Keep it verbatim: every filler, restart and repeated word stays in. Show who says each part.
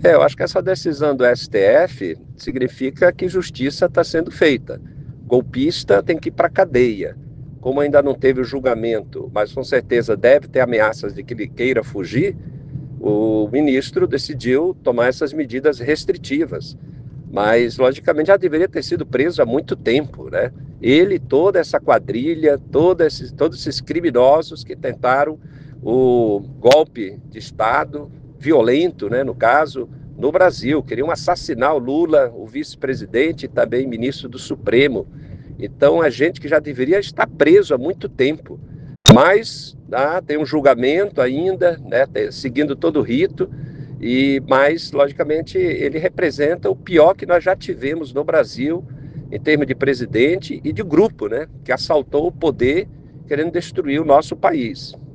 Speaker 1: É, eu acho que essa decisão do S T F significa que justiça está sendo feita. Golpista tem que ir para a cadeia. Como ainda não teve o julgamento, mas com certeza deve ter ameaças de que ele queira fugir, o ministro decidiu tomar essas medidas restritivas. Mas, logicamente, já deveria ter sido preso há muito tempo, né? Ele, toda essa quadrilha, todo esses, todos esses criminosos que tentaram o golpe de Estado, violento, né, no caso, no Brasil. Queriam assassinar o Lula, o vice-presidente e também ministro do Supremo. Então, a gente que já deveria estar preso há muito tempo. Mas ah, tem um julgamento ainda, né, seguindo todo o rito, e mas, logicamente, ele representa o pior que nós já tivemos no Brasil, em termos de presidente e de grupo, né, que assaltou o poder querendo destruir o nosso país.